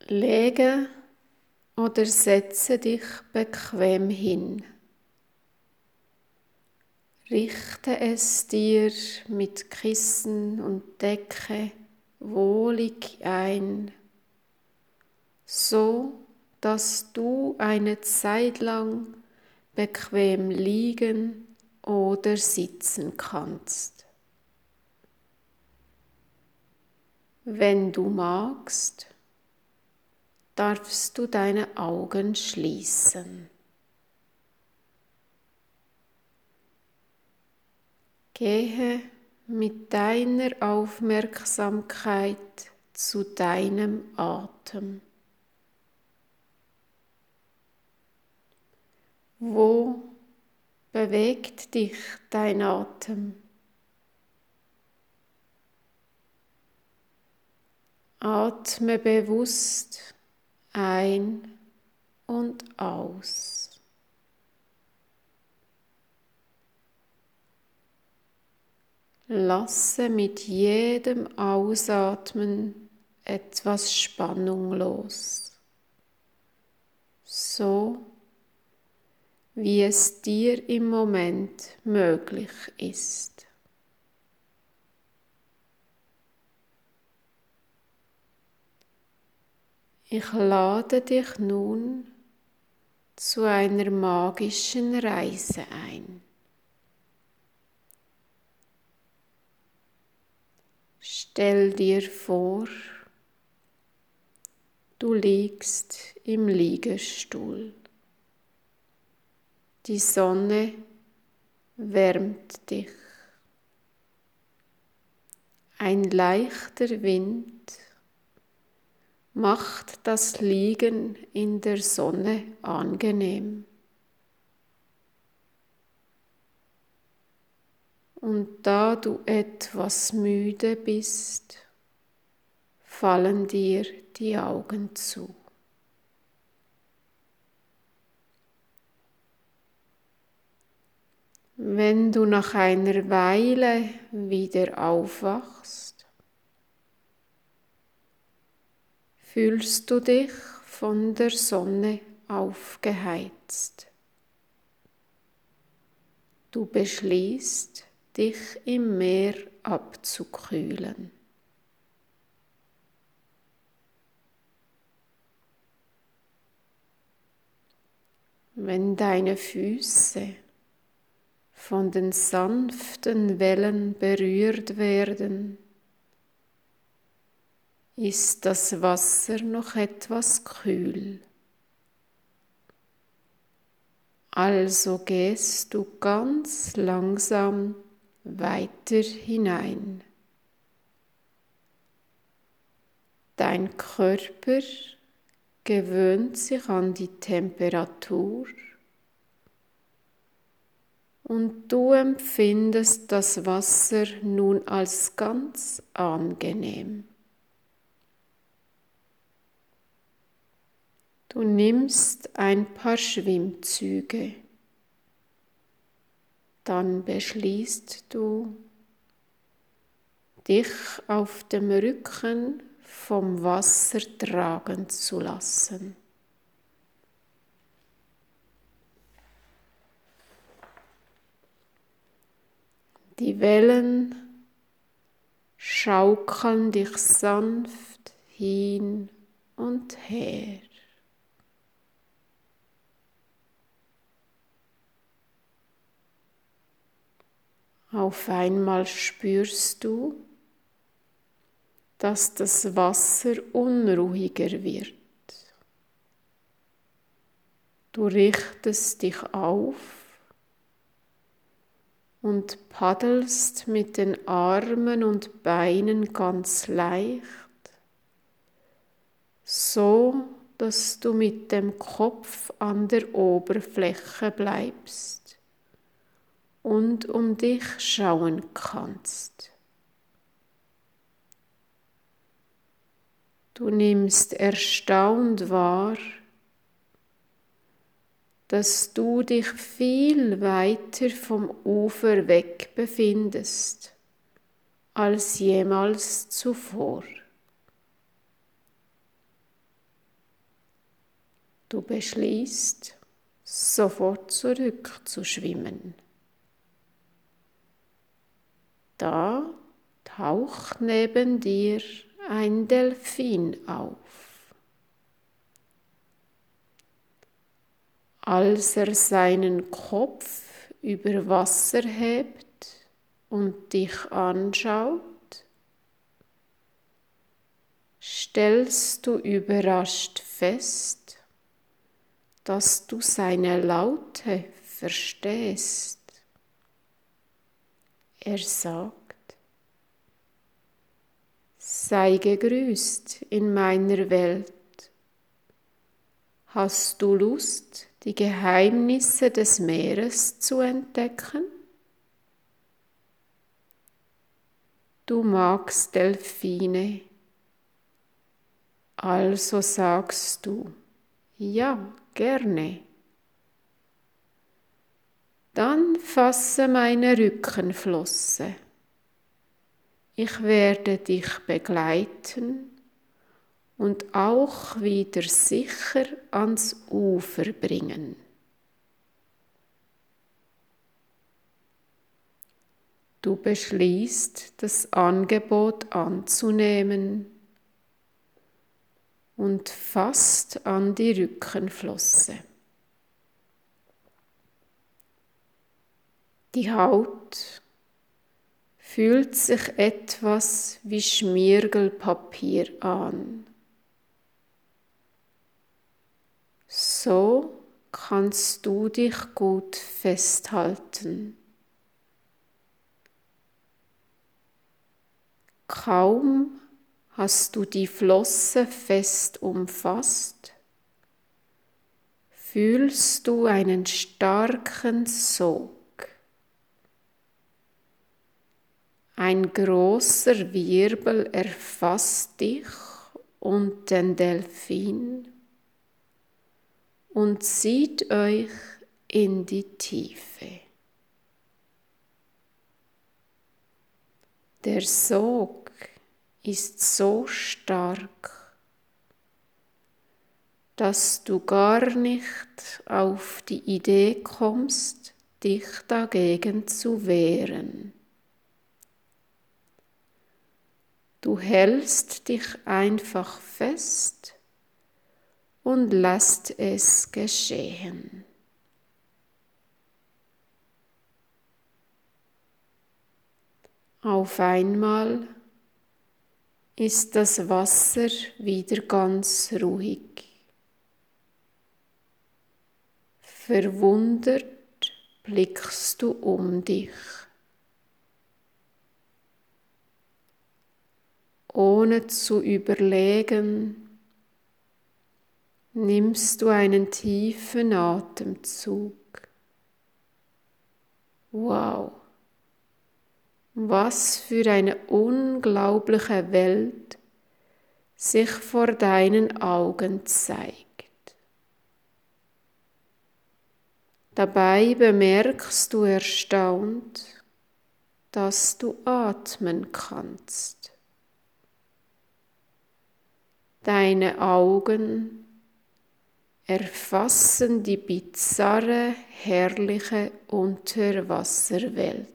Lege oder setze dich bequem hin. Richte es dir mit Kissen und Decke wohlig ein, so dass du eine Zeit lang bequem liegen oder sitzen kannst. Wenn du magst, darfst du deine Augen schließen. Gehe mit deiner Aufmerksamkeit zu deinem Atem. Wo bewegt dich dein Atem? Atme bewusst ein und aus. Lasse mit jedem Ausatmen etwas Spannung los, so wie es dir im Moment möglich ist. Ich lade dich nun zu einer magischen Reise ein. Stell dir vor, du liegst im Liegestuhl. Die Sonne wärmt dich. Ein leichter Wind macht das Liegen in der Sonne angenehm. Und da du etwas müde bist, fallen dir die Augen zu. Wenn du nach einer Weile wieder aufwachst, fühlst du dich von der Sonne aufgeheizt. Du beschließt, dich im Meer abzukühlen. Wenn deine Füße von den sanften Wellen berührt werden, ist das Wasser noch etwas kühl. Also gehst du ganz langsam weiter hinein. Dein Körper gewöhnt sich an die Temperatur und du empfindest das Wasser nun als ganz angenehm. Du nimmst ein paar Schwimmzüge, dann beschließt du, dich auf dem Rücken vom Wasser tragen zu lassen. Die Wellen schaukeln dich sanft hin und her. Auf einmal spürst du, dass das Wasser unruhiger wird. Du richtest dich auf und paddelst mit den Armen und Beinen ganz leicht, so dass du mit dem Kopf an der Oberfläche bleibst und um dich schauen kannst. Du nimmst erstaunt wahr, dass du dich viel weiter vom Ufer weg befindest als jemals zuvor. Du beschließt, sofort zurückzuschwimmen. Da taucht neben dir ein Delfin auf. Als er seinen Kopf über Wasser hebt und dich anschaut, stellst du überrascht fest, dass du seine Laute verstehst. Er sagt: Sei gegrüßt in meiner Welt. Hast du Lust, die Geheimnisse des Meeres zu entdecken? Du magst Delfine, also sagst du: Ja, gerne. Dann fasse meine Rückenflosse. Ich werde dich begleiten und auch wieder sicher ans Ufer bringen. Du beschließt, das Angebot anzunehmen und fasst an die Rückenflosse. Die Haut fühlt sich etwas wie Schmirgelpapier an. So kannst du dich gut festhalten. Kaum hast du die Flosse fest umfasst, fühlst du einen starken Sog. Ein großer Wirbel erfasst dich und den Delfin und zieht euch in die Tiefe. Der Sog ist so stark, dass du gar nicht auf die Idee kommst, dich dagegen zu wehren. Du hältst dich einfach fest und lässt es geschehen. Auf einmal ist das Wasser wieder ganz ruhig. Verwundert blickst du um dich. Ohne zu überlegen, nimmst du einen tiefen Atemzug. Wow, was für eine unglaubliche Welt sich vor deinen Augen zeigt. Dabei bemerkst du erstaunt, dass du atmen kannst. Deine Augen erfassen die bizarre, herrliche Unterwasserwelt.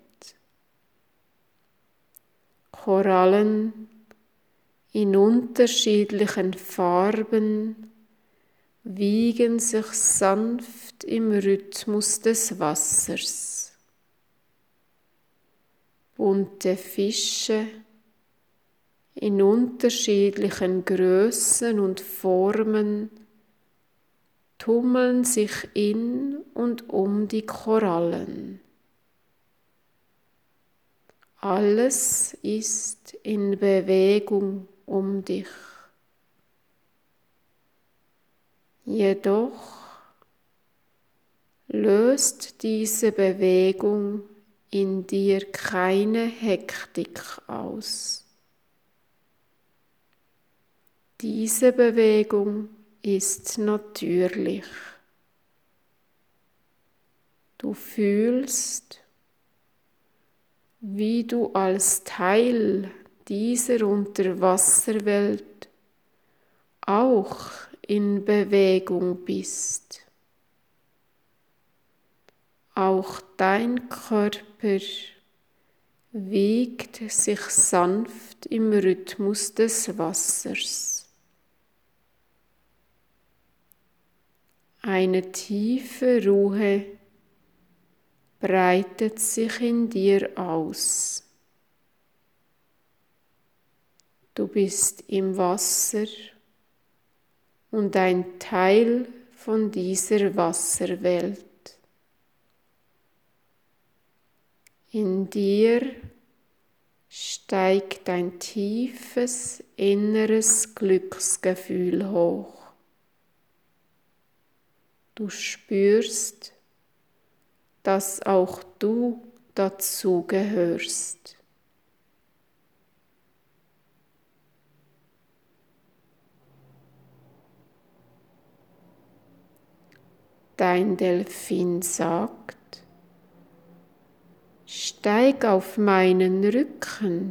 Korallen in unterschiedlichen Farben wiegen sich sanft im Rhythmus des Wassers. Bunte Fische in unterschiedlichen Größen und Formen tummeln sich in und um die Korallen. Alles ist in Bewegung um dich. Jedoch löst diese Bewegung in dir keine Hektik aus. Diese Bewegung ist natürlich. Du fühlst, wie du als Teil dieser Unterwasserwelt auch in Bewegung bist. Auch dein Körper wiegt sich sanft im Rhythmus des Wassers. Eine tiefe Ruhe breitet sich in dir aus. Du bist im Wasser und ein Teil von dieser Wasserwelt. In dir steigt ein tiefes inneres Glücksgefühl hoch. Du spürst, dass auch du dazu gehörst. Dein Delphin sagt: Steig auf meinen Rücken.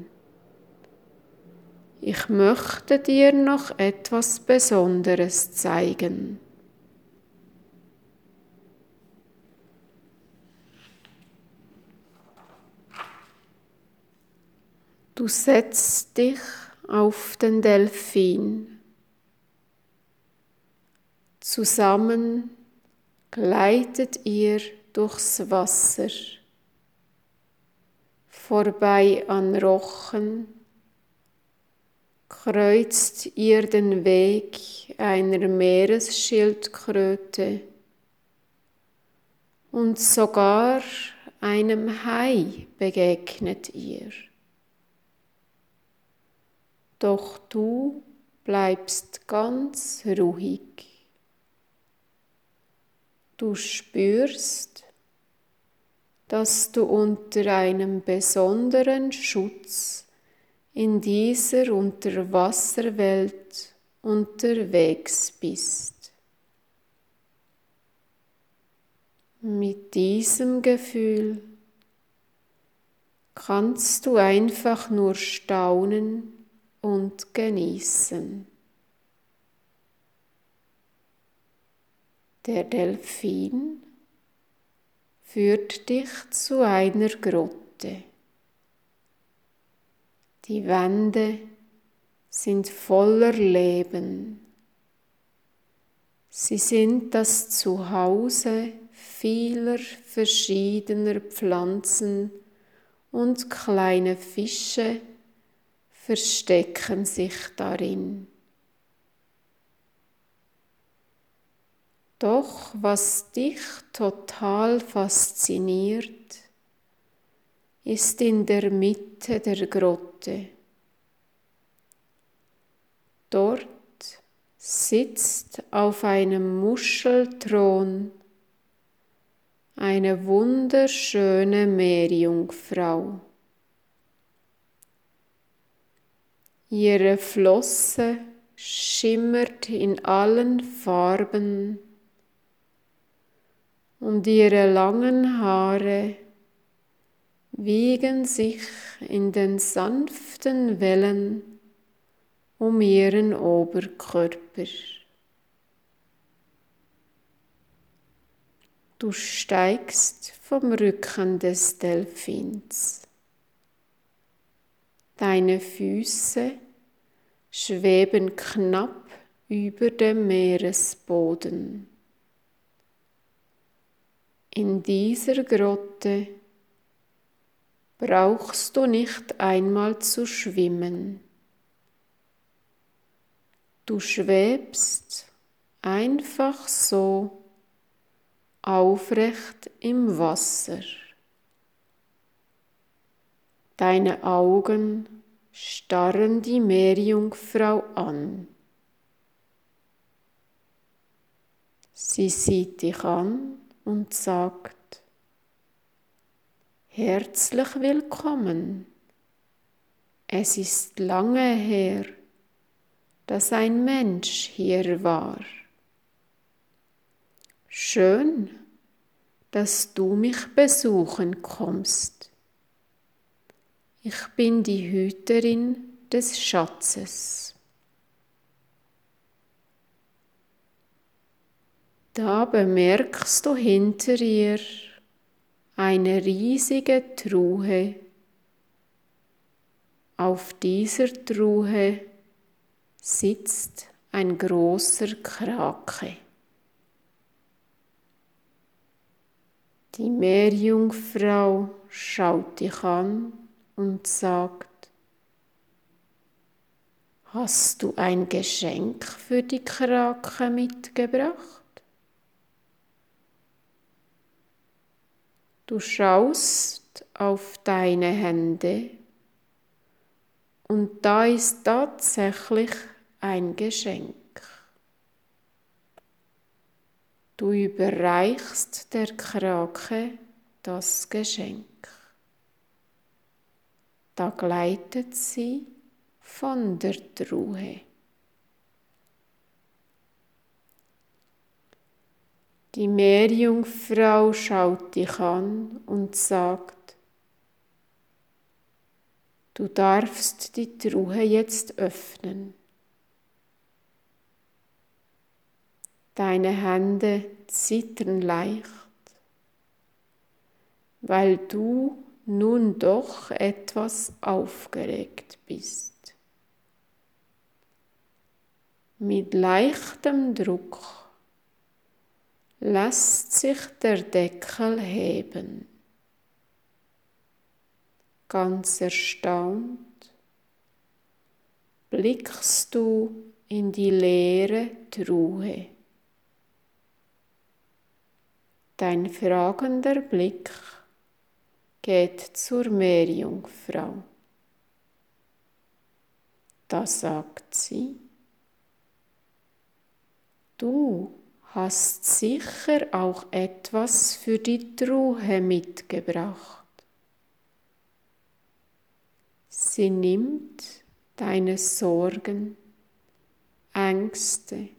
Ich möchte dir noch etwas Besonderes zeigen. Du setzt dich auf den Delphin. Zusammen gleitet ihr durchs Wasser, vorbei an Rochen, kreuzt ihr den Weg einer Meeresschildkröte und sogar einem Hai begegnet ihr. Doch du bleibst ganz ruhig. Du spürst, dass du unter einem besonderen Schutz in dieser Unterwasserwelt unterwegs bist. Mit diesem Gefühl kannst du einfach nur staunen und genießen. Der Delphin führt dich zu einer Grotte. Die Wände sind voller Leben. Sie sind das Zuhause vieler verschiedener Pflanzen und kleine Fische verstecken sich darin. Doch was dich total fasziniert, ist in der Mitte der Grotte. Dort sitzt auf einem Muschelthron eine wunderschöne Meerjungfrau. Ihre Flosse schimmert in allen Farben und ihre langen Haare wiegen sich in den sanften Wellen um ihren Oberkörper. Du steigst vom Rücken des Delphins. Deine Füße schweben knapp über dem Meeresboden. In dieser Grotte brauchst du nicht einmal zu schwimmen. Du schwebst einfach so aufrecht im Wasser. Deine Augen starren die Meerjungfrau an. Sie sieht dich an und sagt: Herzlich willkommen. Es ist lange her, dass ein Mensch hier war. Schön, dass du mich besuchen kommst. Ich bin die Hüterin des Schatzes. Da bemerkst du hinter ihr eine riesige Truhe. Auf dieser Truhe sitzt ein großer Krake. Die Meerjungfrau schaut dich an und sagt: Hast du ein Geschenk für die Krake mitgebracht? Du schaust auf deine Hände und da ist tatsächlich ein Geschenk. Du überreichst der Krake das Geschenk. Da gleitet sie von der Truhe. Die Meerjungfrau schaut dich an und sagt: Du darfst die Truhe jetzt öffnen. Deine Hände zittern leicht, weil du nun doch etwas aufgeregt bist. Mit leichtem Druck lässt sich der Deckel heben. Ganz erstaunt blickst du in die leere Truhe. Dein fragender Blick geht zur Meerjungfrau. Da sagt sie: Du hast sicher auch etwas für die Truhe mitgebracht. Sie nimmt deine Sorgen, Ängste,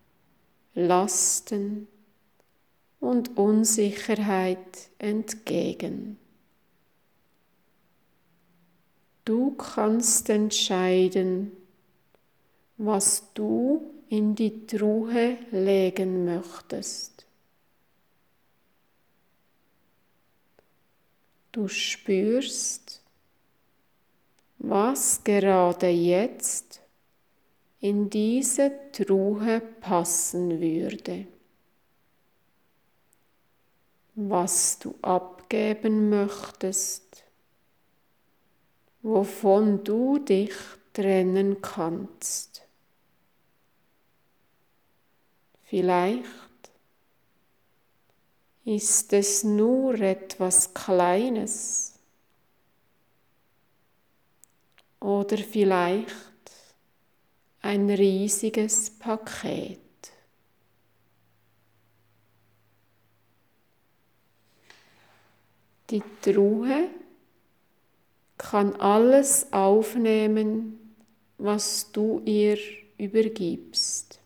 Lasten und Unsicherheit entgegen. Du kannst entscheiden, was du in die Truhe legen möchtest. Du spürst, was gerade jetzt in diese Truhe passen würde, was du abgeben möchtest, wovon du dich trennen kannst. Vielleicht ist es nur etwas Kleines oder vielleicht ein riesiges Paket. Die Truhe kann alles aufnehmen, was du ihr übergibst.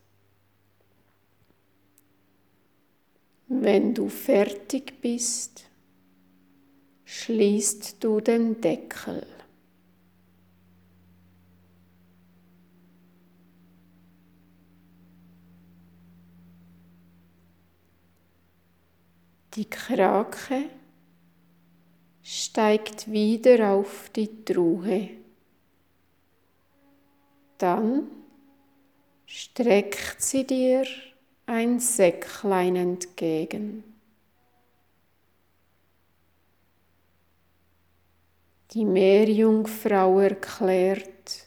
Wenn du fertig bist, schließt du den Deckel. Die Krake steigt wieder auf die Truhe. Dann streckt sie dir ein Säcklein entgegen. Die Meerjungfrau erklärt: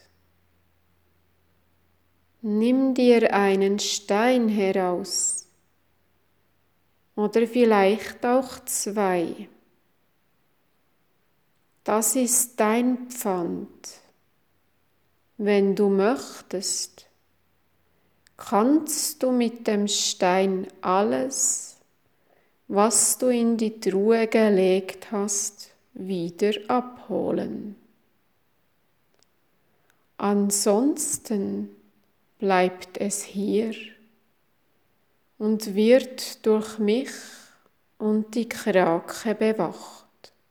Nimm dir einen Stein heraus oder vielleicht auch 2. Das ist dein Pfand. Wenn du möchtest, kannst du mit dem Stein alles, was du in die Truhe gelegt hast, wieder abholen. Ansonsten bleibt es hier und wird durch mich und die Krake bewacht.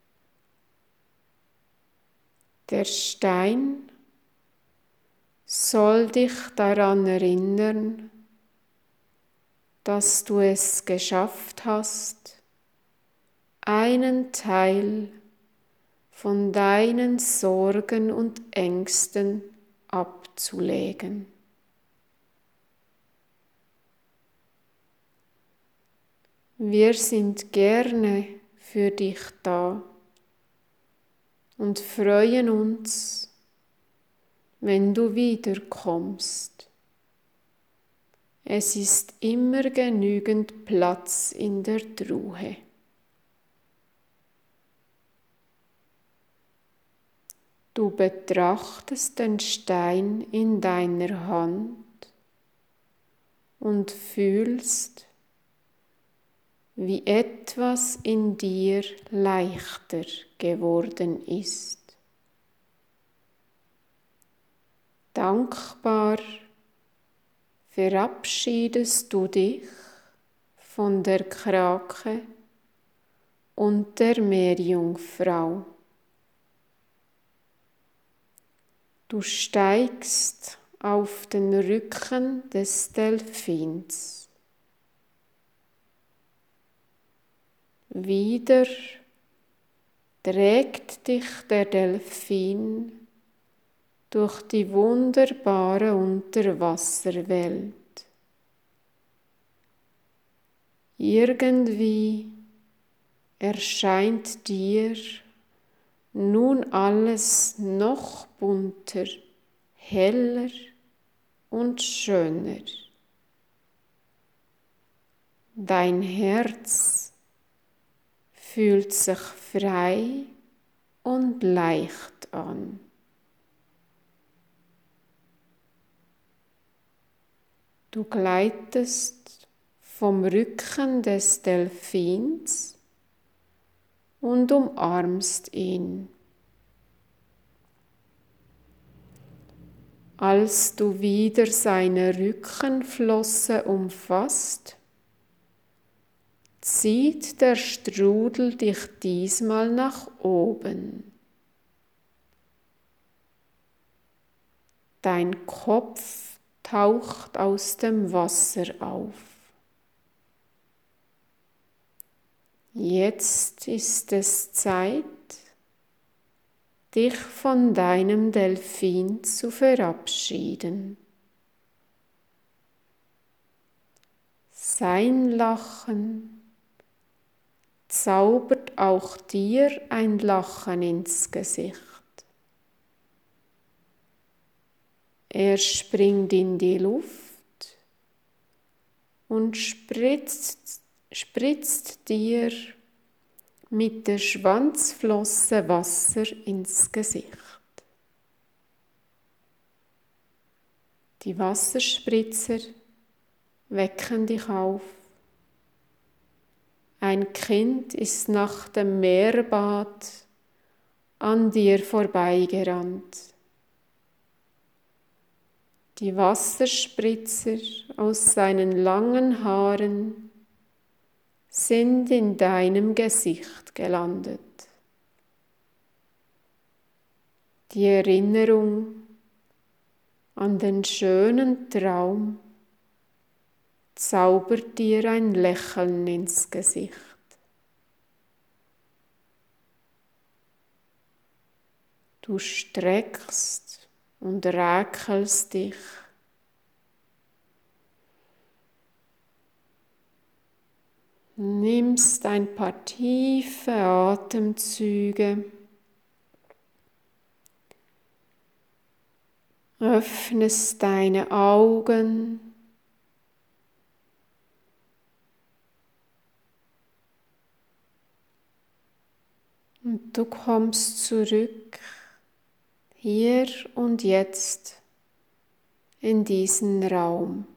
Der Stein soll dich daran erinnern, dass du es geschafft hast, einen Teil von deinen Sorgen und Ängsten abzulegen. Wir sind gerne für dich da und freuen uns, wenn du wiederkommst. Es ist immer genügend Platz in der Truhe. Du betrachtest den Stein in deiner Hand und fühlst, wie etwas in dir leichter geworden ist. Dankbar verabschiedest du dich von der Krake und der Meerjungfrau. Du steigst auf den Rücken des Delphins. Wieder trägt dich der Delphin durch die wunderbare Unterwasserwelt. Irgendwie erscheint dir nun alles noch bunter, heller und schöner. Dein Herz fühlt sich frei und leicht an. Du gleitest vom Rücken des Delphins und umarmst ihn. Als du wieder seine Rückenflosse umfasst, zieht der Strudel dich diesmal nach oben. Dein Kopf taucht aus dem Wasser auf. Jetzt ist es Zeit, dich von deinem Delphin zu verabschieden. Sein Lachen zaubert auch dir ein Lachen ins Gesicht. Er springt in die Luft und spritzt dir mit der Schwanzflosse Wasser ins Gesicht. Die Wasserspritzer wecken dich auf. Ein Kind ist nach dem Meerbad an dir vorbeigerannt. Die Wasserspritzer aus seinen langen Haaren sind in deinem Gesicht gelandet. Die Erinnerung an den schönen Traum zaubert dir ein Lächeln ins Gesicht. Du streckst und räkelst dich. Nimmst ein paar tiefe Atemzüge. Öffnest deine Augen. Und du kommst zurück, hier und jetzt, in diesen Raum.